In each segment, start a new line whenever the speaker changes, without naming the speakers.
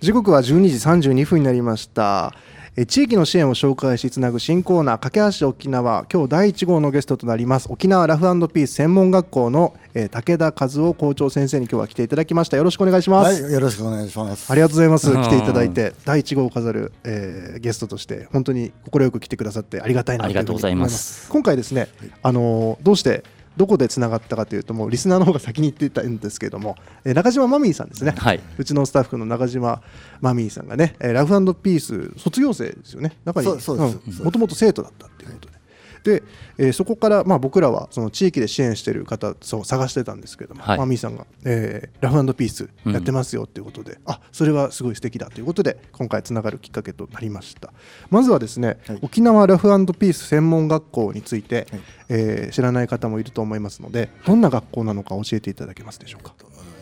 時刻は12時32分になりました。地域の支援を紹介しつなぐ新コーナー、架け橋沖縄。今日第1号のゲストとなります沖縄ラフ&ピース専門学校の武田和夫校長先生に今日は来ていただきました。よろしくお願いします。
はい、よろしくお願いします。
ありがとうございます。来ていただいて第1号を飾る、ゲストとして本当に快く来てくださってありがたいなというふうに思います。今回ですね、どうしてどこでつながったかというと、もうリスナーの方が先に言っていたんですけれども、中島マミーさんですね、はい、うちのスタッフの中島マミーさんがね、ラフ&ピース卒業生ですよね。中にもともと生徒だったっていうことで、そこから、僕らはその地域で支援している方を探してたんですけども、はい、マミーさんが、ラフ&ピースやってますよということで、それはすごい素敵だということで今回つながるきっかけとなりました。まずはですね、はい、沖縄ラフ&ピース専門学校について、はい、知らない方もいると思いますので、どんな学校なのか教えていただけますでしょうか。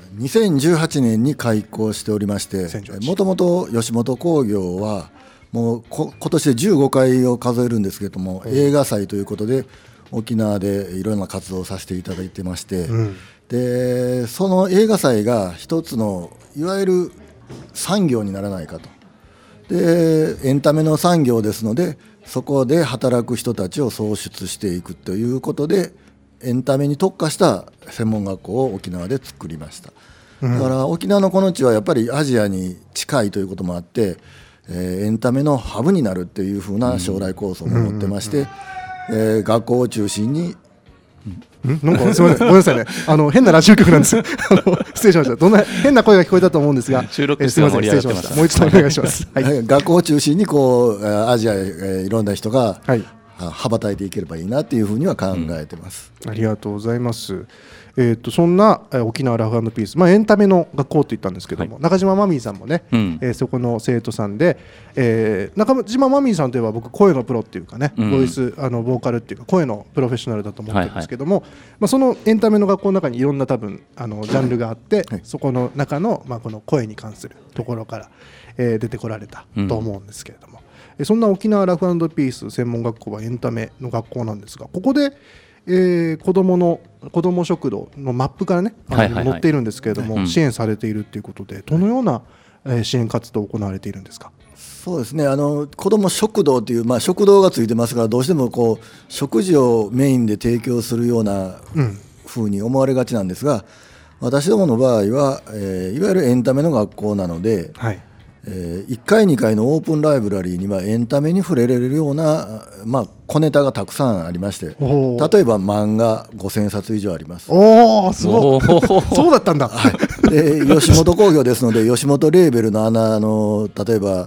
2018年に開校しておりまして、もともと吉本興業はもう今年で15回を数えるんですけれども、映画祭ということで沖縄でいろんな活動をさせていただいてまして、でその映画祭が一つのいわゆる産業にならないかと。でエンタメの産業ですので、そこで働く人たちを創出していくということで、エンタメに特化した専門学校を沖縄で作りました。だから沖縄のこの地はやっぱりアジアに近いということもあって、エンタメのハブになるっていう風な将来構想も持ってまして、学校を中心に
なんかすみません、ごめんなさいね、変なラジオ局なんですよ。失礼しました。どんな変な声が聞こえたと思うんですが、
収録して盛り上がってました。
もう一度お願いします。
はい、学校を中心にこうアジアへいろんな人が羽ばたいていければいいなっていうふうには考えてます。
ありがとうございます。そんな沖縄ラフ&ピース、エンタメの学校と言ったんですけども、中島マミーさんもね、そこの生徒さんで、中島マミーさんといえば僕声のプロっていうかね、ボイスボーカルっていうか声のプロフェッショナルだと思ってるんですけども、そのエンタメの学校の中にいろんな多分ジャンルがあって、そこの中の、この声に関するところから、出てこられたと思うんですけれども、そんな沖縄ラフ&ピース専門学校はエンタメの学校なんですが、ここで子ども食堂のマップからね、載っているんですけれども、支援されているということで、どのような支援活動を行われているんですか。
そうですね、子ども食堂という、食堂がついてますから、どうしてもこう食事をメインで提供するようなふうに思われがちなんですが、私どもの場合は、いわゆるエンタメの学校なので、1階2階のオープンライブラリーにはエンタメに触れられるような、小ネタがたくさんありまして、例えば漫画5000冊以上あります。
そうだったんだ。
で吉本興業ですので、吉本レーベルの例えば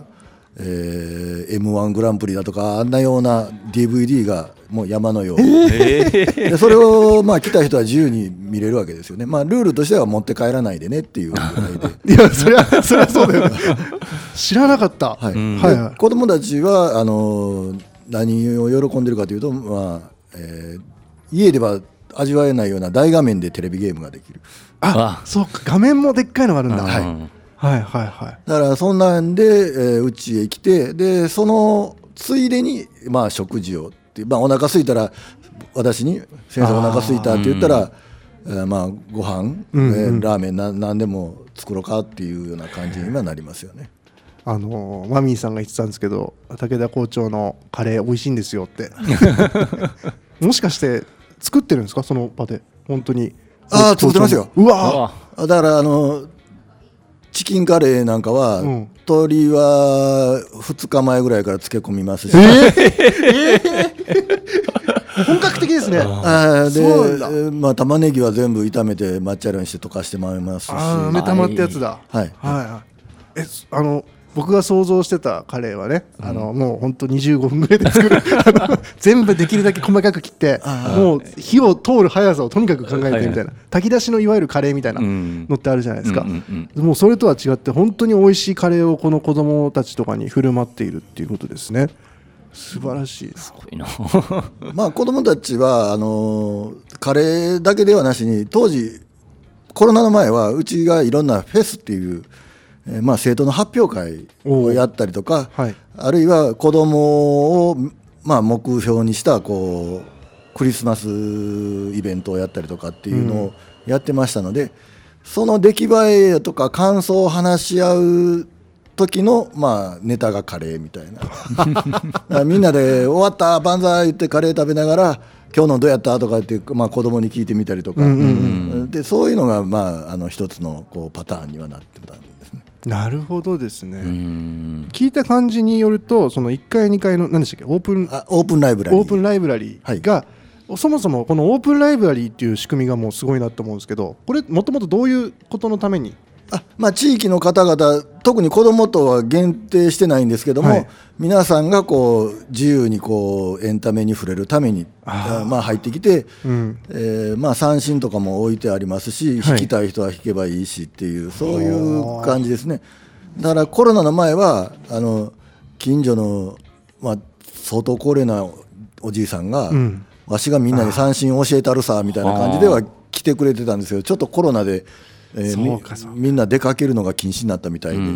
M1 グランプリだとか、あんなような DVD がもう山のようで、それを来た人は自由に見れるわけですよね。ルールとしては持って帰らないでねっていうぐらいで。
いや、それはそうだよね。知らなかった。
子どもたちは何を喜んでるかというと、家では味わえないような大画面でテレビゲームができる。
そうか、画面もでっかいのがあるんだ。だ
からそんなんでうちへ来て、でそのついでに食事をって、お腹空いたら私に先生お腹空いたって言ったら、ご飯、ラーメン何でも作ろうかっていうような感じにはなりますよね。
マミーさんが言ってたんですけど、武田校長のカレー美味しいんですよってもしかして作ってるんですか、その場で。本当に
作ってますよ。
うわ、
だからチキンカレーなんかは、鶏は2日前ぐらいから漬け込みますし、
本格的ですね。
で玉ねぎは全部炒めて抹茶色にして溶かしてまいりますし、
目玉ってやつだ。僕が想像してたカレーはね、もう本当25分ぐらいで作る全部できるだけ細かく切って、もう火を通る速さをとにかく考えてみたいな、炊き出しのいわゆるカレーみたいなのってあるじゃないですか。もうそれとは違って本当に美味しいカレーをこの子どもたちとかに振る舞っているっていうことですね。素晴らしい。
すごいな。
子どもたちはカレーだけではなしに、当時コロナの前はうちがいろんなフェスっていう生徒の発表会をやったりとか、あるいは子どもを目標にしたクリスマスイベントをやったりとかっていうのをやってましたので、その出来栄えとか感想を話し合う時のまあネタがカレーみたいなみんなで終わった万歳言ってカレー食べながら今日のどうやったとかって、まあ、子供に聞いてみたりとか、でそういうのが、まあ、一つのこうパターンにはなってたんですね。
なるほどですね。聞いた感じによるとその1階2階の何でしたっけオープンライブラリーが、はい、そもそもこのオープンライブラリーっていう仕組みがもうすごいなと思うんですけど、これもともとどういうことのために？
まあ、地域の方々特に子どもとは限定してないんですけども、はい、皆さんがこう自由にこうエンタメに触れるためにまあ入ってきて、まあ三振とかも置いてありますし、弾きたい人は弾けばいいしっていう、そういう感じですね。だからコロナの前は近所の、まあ、相当高齢なおじいさんが、わしがみんなに三振教えたるさみたいな感じでは来てくれてたんですけど、ちょっとコロナでみんな出かけるのが禁止になったみたいで、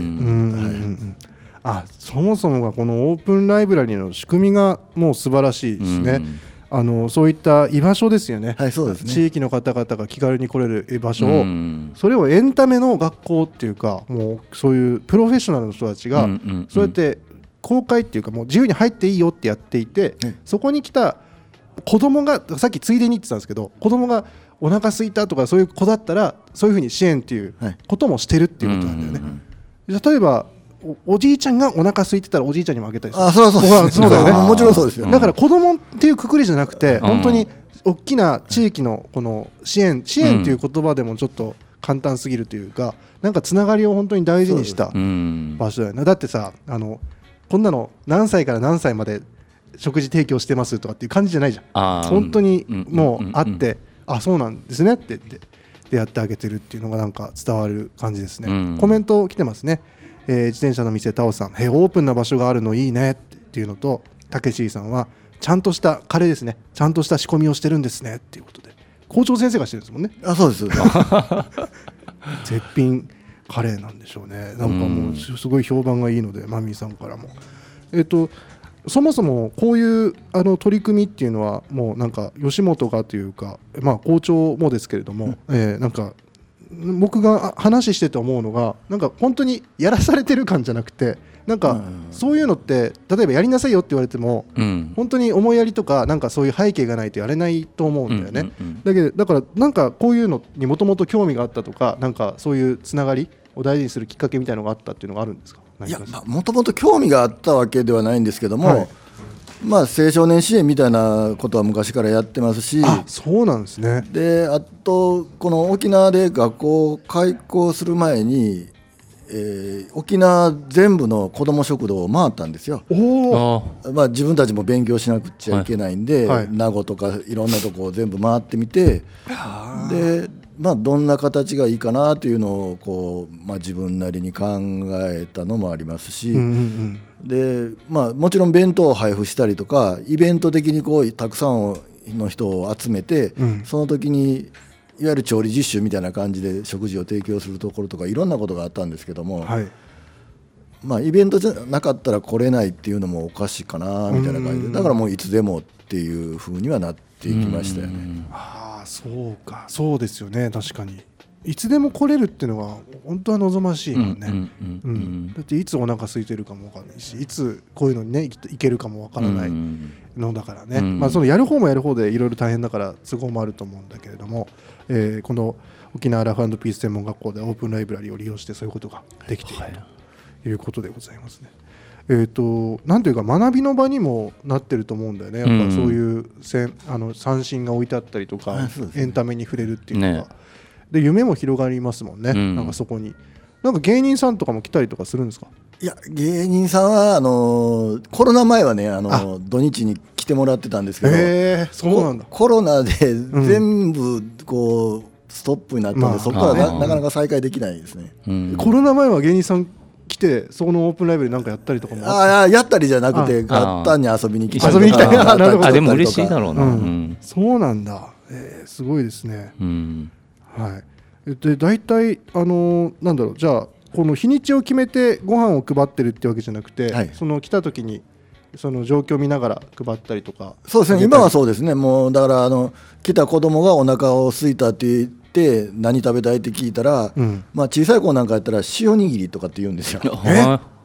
そもそもがこのオープンライブラリーの仕組みがもう素晴らしいですね。そういった居場所ですよね。
はい、そうですね。
地域の方々が気軽に来れる居場所を、それをエンタメの学校っていうか、もうそういうプロフェッショナルの人たちがそうやって公開っていうかもう自由に入っていいよってやっていて、そこに来た子供がさっきついでに言ってたんですけど、子供がお腹空いたとかそういう子だったらそういうふうに支援っていうこともしてるっていうことなんだよね。例えば おじいちゃんがお腹空いてたらおじいちゃんにもあげたりする。
そうだよね。もちろんそうですよ。
だから子供っていうくくりじゃなくて、本当に大きな地域のこの支援っていう言葉でもちょっと簡単すぎるというか、なんかつながりを本当に大事にした場所だよね。だってさ、こんなの何歳から何歳まで食事提供してますとかっていう感じじゃないじゃん。本当にもうあって、そうなんですねって言ってでやってあげてるっていうのがなんか伝わる感じですね。コメント来てますね。自転車の店タオさん、オープンな場所があるのいいねっていうのと、たけしさんはちゃんとしたカレーですね、ちゃんとした仕込みをしてるんですねっていうことで、校長先生がしてるんですもんね。
そうです
絶品カレーなんでしょうね。なんかもうすごい評判がいいので、マミーさんからもそもそもこういう取り組みっていうのはもうなんか吉本がというか、まあ校長もですけれども、なんか僕が話してて思うのが、なんか本当にやらされてる感じゃなくて、なんかそういうのって例えばやりなさいよって言われても、本当に思いやりとかなんかそういう背景がないとやれないと思うんだよね。だからなんかこういうのにもともと興味があったとか、なんかそういうつながりを大事にするきっかけみたいなのがあったっていうのがあるんですか？
いや、もともと興味があったわけではないんですけども、まあ、青少年支援みたいなことは昔からやってますし、
そうなんですね。
であとこの沖縄で学校を開校する前に、沖縄全部の子ども食堂を回ったんですよ。まあ、自分たちも勉強しなくちゃいけないんで、名護とかいろんなとこを全部回ってみて、でまあ、どんな形がいいかなというのをこう、まあ、自分なりに考えたのもありますし、でまあ、もちろん弁当を配布したりとかイベント的にこうたくさんの人を集めて、その時にいわゆる調理実習みたいな感じで食事を提供するところとかいろんなことがあったんですけども、まあ、イベントじゃなかったら来れないっていうのもおかしいかなみたいな感じで、だからもういつでもっていう風にはなっていきましたよね。
そうか、そうですよね。確かにいつでも来れるっていうのが本当は望ましいもんね。だっていつお腹空いてるかも分からないし、いつこういうのにね行けるかも分からないのだからね、まあ、そのやる方もやる方でいろいろ大変だから都合もあると思うんだけれども、この沖縄ラフ&ピース専門学校でオープンライブラリーを利用してそういうことができているということでございますね。なんていうか学びの場にもなってると思うんだよね。やっぱそういう三振が置いてあったりとか、エンタメに触れるっていうのが、で夢も広がりますもんね。なんかそこになんか芸人さんとかも来たりとかするんですか？
いや、芸人さんはコロナ前はね土日に来てもらってたんですけど、
そうなんだ。
コロナで全部こうストップになったので、そこからなかなか再開できないですね。
コロナ前は芸人さん来てそこのオープンライブで何かやったりとかも
やったりじゃなくて単に遊びに来たりとか。
遊びに来たりとか。
でも嬉しいだろうな。
そうなんだ。すごいですね。で大体なんだろう、じゃあこの日にちを決めてご飯を配ってるってわけじゃなくて、その来た時にその状況を見ながら配ったりとか。
そうですね、今はそうですね。もうだから来た子供がお腹を空いたって言って何食べたいって聞いたら、まあ、小さい子なんかやったら塩握りとかって言うんですよ。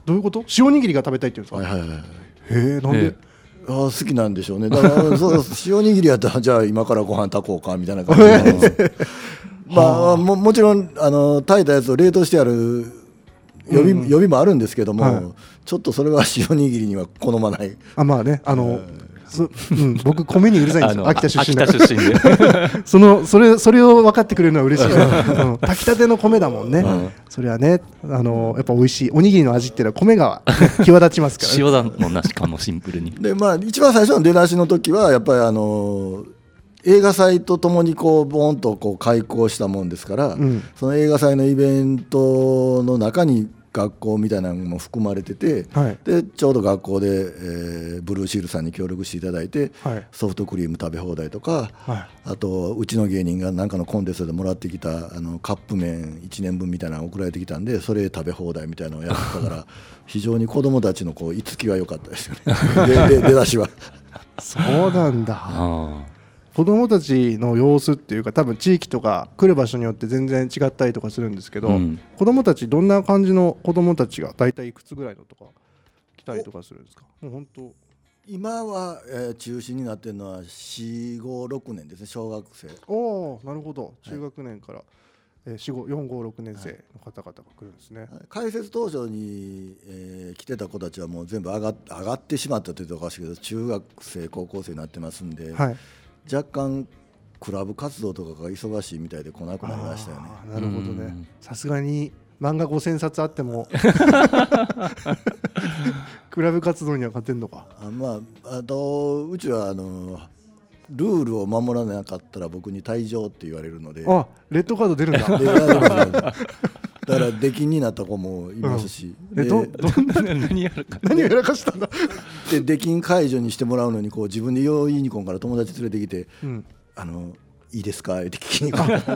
どういうこと？塩握りが食べたいっていうんですか？
はいはいはい。
へえ、なんで？
好きなんでしょうね。だからそう塩握りやったらじゃあ今からご飯炊こうかみたいな感じでまあ、もちろん炊いたやつを冷凍してある予備もあるんですけども、はい、ちょっとそれは塩握りには好まない。
まあね、僕米にうるさいんですよ。秋田出身でそれを分かってくれるのは嬉しい、炊きたての米だもんね、それはね、やっぱ美味しいおにぎりの味っていうのは米が際立ちますから、ね、
塩だもんな、しかもシンプルに
で、まあ、一番最初の出だしの時はやっぱり映画祭とともにこうボーンとこう開講したもんですから、その映画祭のイベントの中に学校みたいなのも含まれてて、はい、でちょうど学校で、ブルーシールさんに協力していただいて、はい、ソフトクリーム食べ放題とか、はい、あとうちの芸人が何かのコンテストでもらってきたカップ麺1年分みたいなの送られてきたんで、それ食べ放題みたいなのをやってたから非常に子どもたちのこう居つきが良かったですよね出だしは
そうなんだ。子どもたちの様子っていうか、多分地域とか来る場所によって全然違ったりとかするんですけど、子どもたちどんな感じの子どもたちが大体いくつぐらいのとか来たりとかするんですか？もう本当
今は、中心になっているのは4、5、6年ですね、小学生。
おー、なるほど。中学年から、4、5、4、5、6年生の方々が来るんですね。はい、
開設当初に、来てた子たちはもう全部上がってしまったというとおかしいけど、中学生高校生になってますんで、はい、若干クラブ活動とかが忙しいみたいで来なくなりましたよね。
なるほどね。さすがに漫画5000冊あってもクラブ活動には勝てんのか。
あとうちはルールを守らなかったら僕に退場って言われるので。
レッドカード出るんだ
だから出禁になった子もいますし、
何や
らかしたんだ
で出禁解除にしてもらうのにこう自分でよう言いにこんから友達連れてきて、いいですかって聞きに来る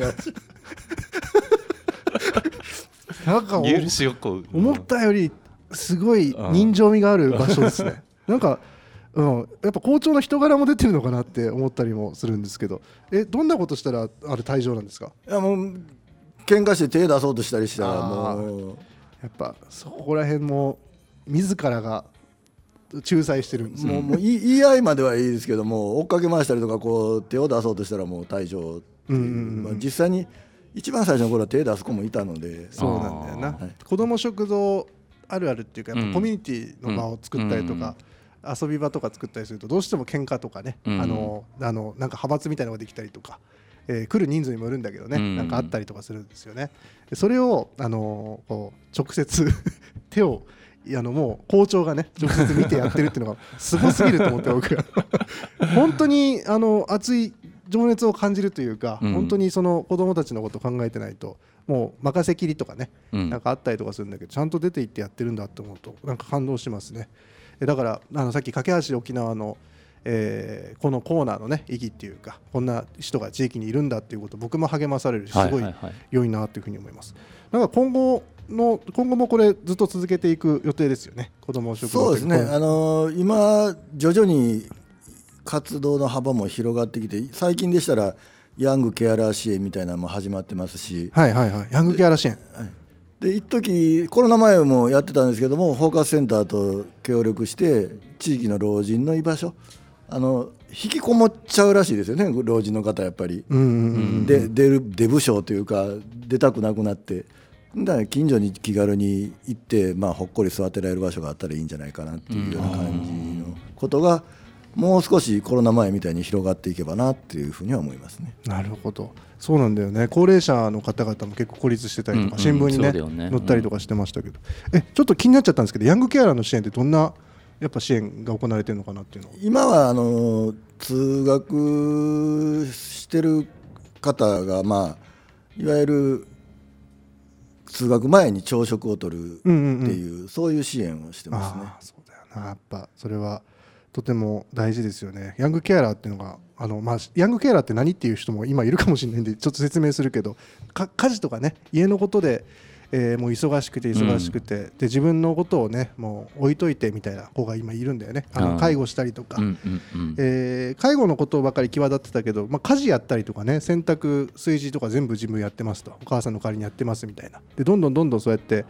なんか思ったよりすごい人情味がある場所ですね。なんかやっぱ校長の人柄も出てるのかなって思ったりもするんですけど、どんなことしたら退場なんですか？
いやもう喧嘩して手出そうとしたりしたらもう
やっぱそこら辺も自らが仲裁してるんですね。
もう言い合いまではいいですけども、追っかけ回したりとかこう手を出そうとしたらもう退場っていう、実際に一番最初の頃は手出す子もいたので。
そうなんだよな、はい、子ども食堂あるあるっていうか、やっぱコミュニティの場を作ったりとか、遊び場とか作ったりするとどうしても喧嘩とかね、なんか派閥みたいなのができたりとか、来る人数にもよるんだけどね、なんかあったりとかするんですよね。でそれをこう直接手をもう校長がね直接見てやってるっていうのがすごすぎると思って僕は本当に熱い情熱を感じるというか、本当にその子どもたちのことを考えてないともう任せきりとかね、なんかあったりとかするんだけど、ちゃんと出て行ってやってるんだって思うとなんか感動しますね。だからさっき架橋沖縄のこのコーナーのね意義っていうか、こんな人が地域にいるんだっていうこと僕も励まされるし、すごい良いなというふうに思います。なんか今後もこれずっと続けていく予定ですよね、子ども食堂。
そうですね、今徐々に活動の幅も広がってきて、最近でしたらヤングケアラー支援みたいなのも始まってますし、
はいはいはい、ヤングケアラー支援
で一時コロナ前もやってたんですけども、フォーカスセンターと協力して地域の老人の居場所、引きこもっちゃうらしいですよね、老人の方やっぱり。で出不精というか出たくなくなって、だから近所に気軽に行って、ほっこり座ってられる場所があったらいいんじゃないかなっていうような感じのことがもう少しコロナ前みたいに広がっていけばなっていうふうには思いますね。
なるほど、そうなんだよね。高齢者の方々も結構孤立してたりとか、新聞にね載ったりとかしてましたけど、ちょっと気になっちゃったんですけど、ヤングケアラーの支援ってどんなやっぱ支援が行われてるのかなっていうのは。
今は通学してる方が、いわゆる通学前に朝食をとるっていう、そういう支援をしてますね。
そうだよな、やっぱそれはとても大事ですよね。ヤングケアラーっていうのがヤングケアラーって何っていう人も今いるかもしれないんでちょっと説明するけど、家事とかね家のことで、もう忙しくてで自分のことをねもう置いといてみたいな子が今いるんだよね。介護したりとか、介護のことばかり際立ってたけど、家事やったりとかね、洗濯炊事とか全部自分やってますと、お母さんの代わりにやってますみたいなで、どんどんそうやって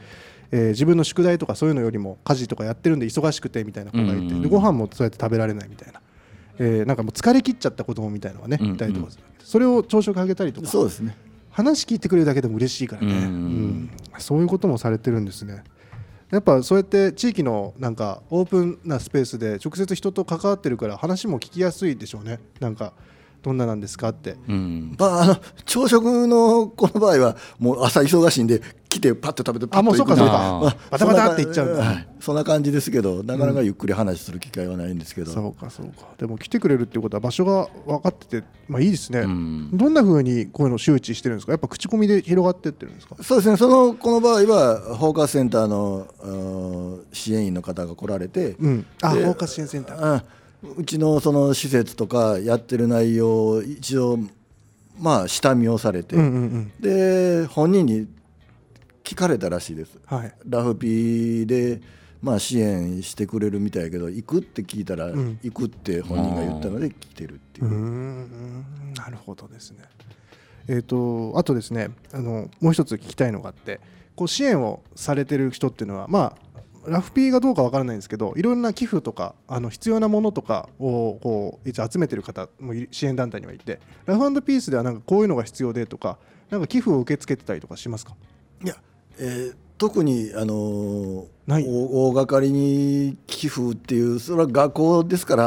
自分の宿題とかそういうのよりも家事とかやってるんで忙しくてみたいな子がいて、でご飯もそうやって食べられないみたいな、なんかもう疲れ切っちゃった子供みたいなのがねいたりとかする、それを朝食あげたりとか、
そうですね、
話聞いてくれるだけでも嬉しいからね、そういうこともされてるんですね。やっぱそうやって地域のなんかオープンなスペースで直接人と関わってるから話も聞きやすいでしょうね。なんかどんななんですかって、
朝食のこの場合はもう朝忙しいんで来てパッと食べてパッと行くんで、
バタバタっていっちゃうんだ、
そんな感じですけど、なかなかゆっくり話する機会はないんですけど、
そうか。でも来てくれるっていうことは場所が分かってて、いいですね、どんな風にこういうの周知してるんですか？やっぱ口コミで広がってってるんですか？
そうですね、この場合は包括センターの支援員の方が来られて、
包括支援センター、
うちのその施設とかやってる内容を一応下見をされて、で本人に聞かれたらしいです、ラフピーで支援してくれるみたいやけど行くって聞いたら、行くって本人が言ったので来てるっていう。
なるほどですね。あとですね、もう一つ聞きたいのがあって、こう支援をされてる人っていうのはラフピーがどうかわからないんですけど、いろんな寄付とか必要なものとかをこう一応集めてる方も支援団体にはいて、ラフ&ピースではなんかこういうのが必要でとか、なんか寄付を受け付けてたりとかしますか？
いや、特に大掛かりに寄付っていう、それは学校ですから、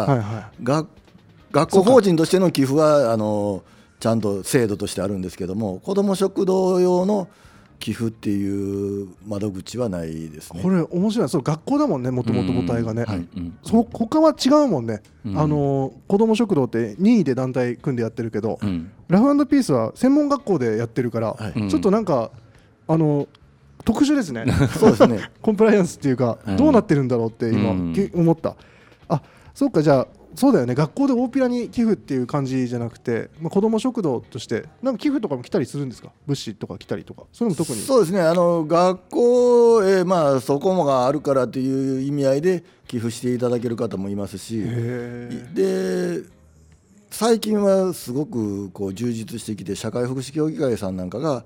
学校法人としての寄付はちゃんと制度としてあるんですけども、子ども食堂用の寄付っていう窓口はないですね。
これ面白い、それ学校だもんね、もともと母体がね、他は違うもんね、子ども食堂って任意で団体組んでやってるけど、ラフ&ピースは専門学校でやってるから、ちょっとなんか特殊ですね
そうですね
コンプライアンスっていうか、どうなってるんだろうって今思った。そうか、じゃあそうだよね、学校で大っぴらに寄付っていう感じじゃなくて、子ども食堂としてなんか寄付とかも来たりするんですか？物資とか来たりとか、それも特に。
そうですね、学校へそこもがあるからという意味合いで寄付していただける方もいますし、で最近はすごくこう充実してきて、社会福祉協議会さんなんかが、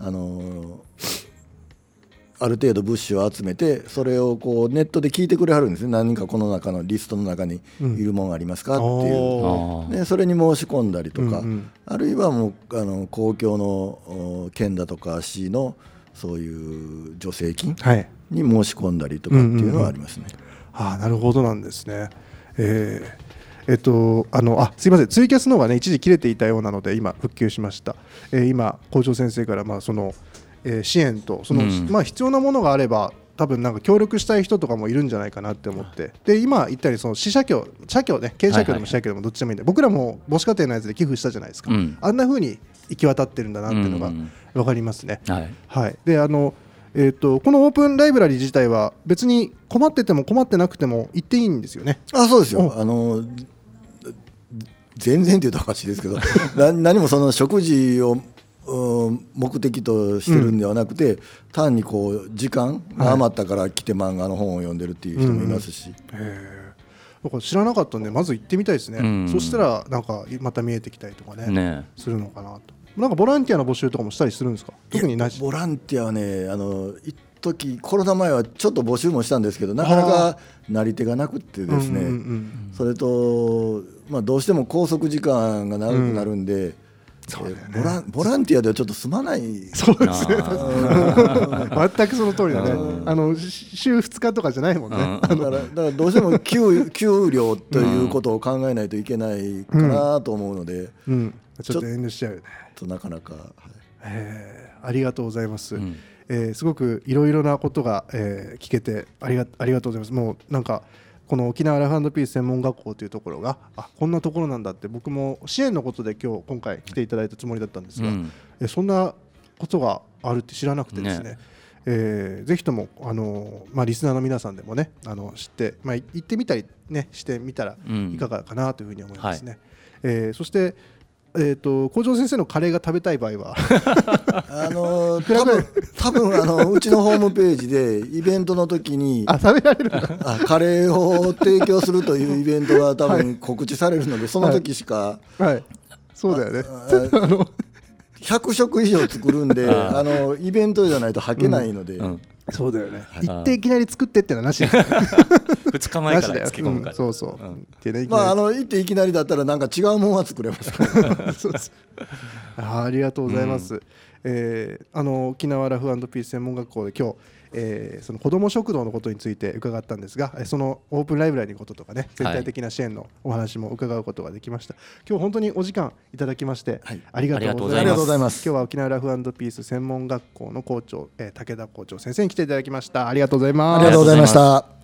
ある程度物資を集めて、それをこうネットで聞いてくれはるんですね。何かこの中のリストの中にいるものありますかっていう、でそれに申し込んだりとか、あるいはもう公共の県だとか市のそういう助成金に申し込んだりとかっていうのはありますね。
なるほどなんですね。すいません、ツイキャスの方がね一時切れていたようなので今復旧しました。今校長先生からその支援と必要なものがあれば多分なんか協力したい人とかもいるんじゃないかなって思って、で今言ったようにその社協ね、県社協でも市社協でもどっちでもいいんで、僕らも母子家庭のやつで寄付したじゃないですか、あんな風に行き渡ってるんだなっていうのが分かりますね。でこのオープンライブラリー自体は別に困ってても困ってなくても行っていいんですよね。
そうですよ。全然というとおかしいですけど何もその食事を目的としてるんではなくて、単にこう時間が余ったから来て漫画の本を読んでるっていう人もいますし、
僕知らなかったんでまず行ってみたいですね。そしたらなんかまた見えてきたりとかねするのかなと。なんかボランティアの募集とかもしたりするんですか？特にないし。
ボランティアはね、一時コロナ前はちょっと募集もしたんですけど、なかなかなり手がなくってですね、それと、どうしても拘束時間が長くなるんで、ボランティアではちょっと済まない。
そうですね全くその通りだね、週2日とかじゃないもんね、
だからどうしても給料ということを考えないといけないかなと思うので、
ちょっと遠慮しちゃうよね。
なかなか、
ありがとうございます。すごくいろいろなことが、聞けてありがとうございます。もうなんかこの沖縄ラフ&ピース専門学校というところがこんなところなんだって、僕も支援のことで今回来ていただいたつもりだったんですが、そんなことがあるって知らなくてですね、ぜひともリスナーの皆さんでもね知って、行ってみたりねしてみたらいかがかなというふうに思いますね。そして校長先生のカレーが食べたい場合は
多分うちのホームページでイベントの時に
食べられる
カレーを提供するというイベントが多分告知されるので、その時しか、
そうだよね
100食以上作るんでイベントじゃないと履けないので、
そうだよね、行っていきなり作ってってのはなしです
2日前から漬け込むから、
そうそう、
行っていきなりだったらなんか違うもんは作れますからそうです。
ありがとうございます、沖縄ラフ&ピース専門学校で今日その子ども食堂のことについて伺ったんですが、そのオープンライブラリーのこととかね、全体的な支援のお話も伺うことができました。今日本当にお時間いただきまして、ありがとうございます。今日は沖縄ラフ&ピース専門学校の校長、武田校長先生に来ていただきました。ありがとうございます。
ありがとうございました。